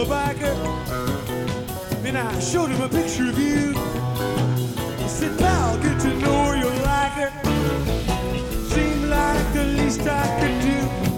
the biker, and I showed him a picture of you. I said, pal, good to know you like her. Seemed like the least I could do.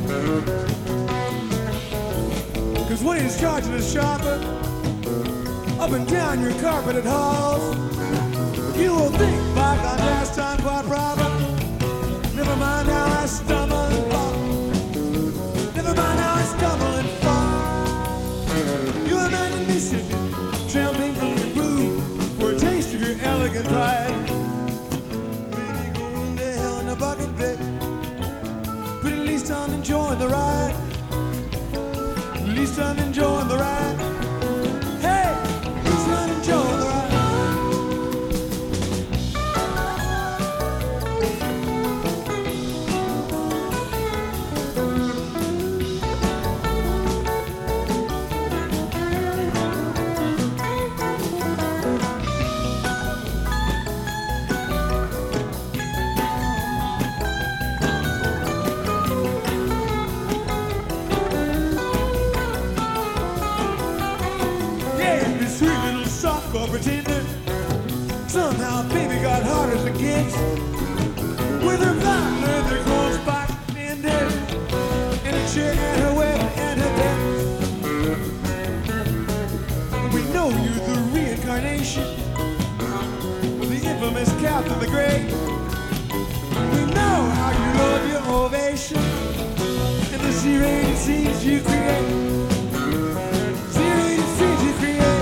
'Cause when he's charging his shopper up and down your carpeted halls, you will think back on last time quite proper. Never mind how I stumble and fall. Never mind how I stumble and fall. You imagine me sipping champagne from your brew for a taste of your elegant pride. Maybe going to hell in a bucket, babe, but at least I'm enjoying the ride. At least I'm enjoying the ride. Hey, at least I'm enjoying the ride. Pretender. Somehow baby got hard as it gets, with her black leather clothes back ended, and a chair and her web and her bed. We know you're the reincarnation of the infamous Captain the Great. We know how you love your ovation and the Z-rated scenes you create. Z-rated scenes you create.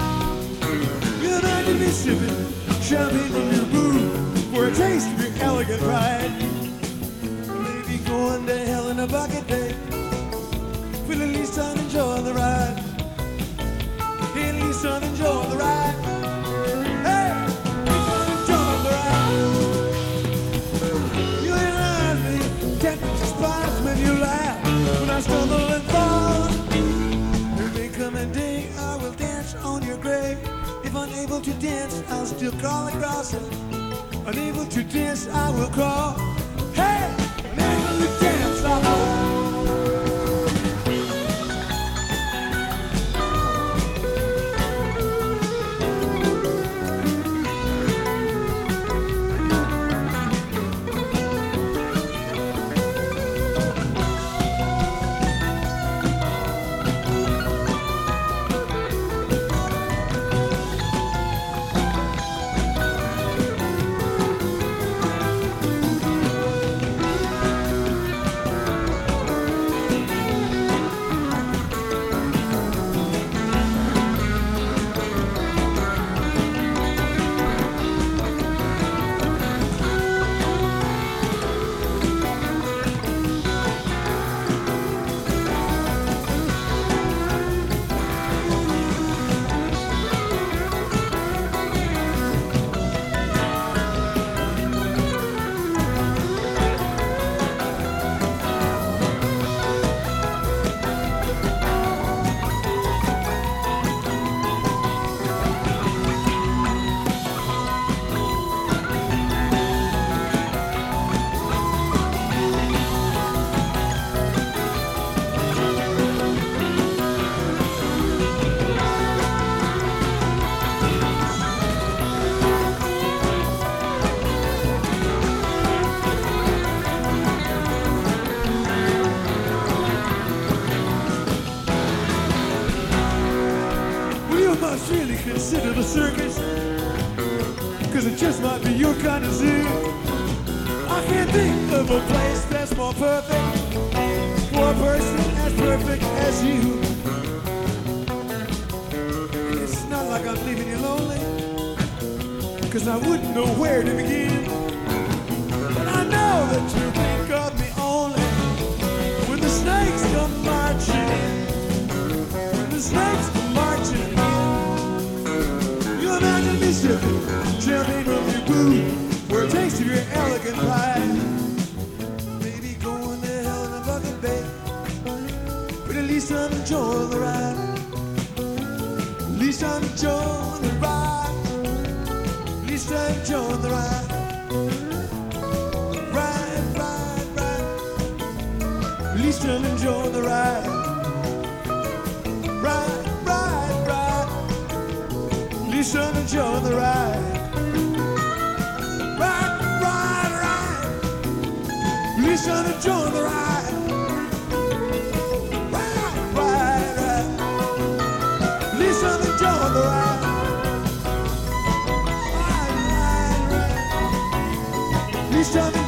Be sipping champagne from your booth for a taste of your elegant pride. Maybe going to hell in a bucket, babe, but at least I'm enjoying the ride. At least I'm enjoying the ride. Hey, at least I'm enjoying the ride. You realize me, tempting to spice when you laugh, when I stumble and fall. There may come a day I will dance on your grave. If unable to dance, I'll still crawl across it. Unable to dance, I will crawl. Hey, unable to dance, I will. Really consider the circus, 'cause it just might be your kind of zoo. I can't think of a place that's more perfect for a person as perfect as you. It's not like I'm leaving you lonely, 'cause I wouldn't know where to begin. But I know that you think of me only when the snakes come marching in. When the snakes come marching in. Imagine me sipping champagne from your booth for a taste of your elegant pride. Maybe going to hell in a bucket, babe, but at least I'm enjoying the ride. At least I'm enjoying the ride. At least I'm enjoying the ride. Ride, ride, ride. At least I'm enjoying the ride. Ride. Please turn and join the ride. Ride, ride, ride. Please turn and join the ride. Ride, ride, ride. Please turn and join the ride. Ride, ride, ride. Please turn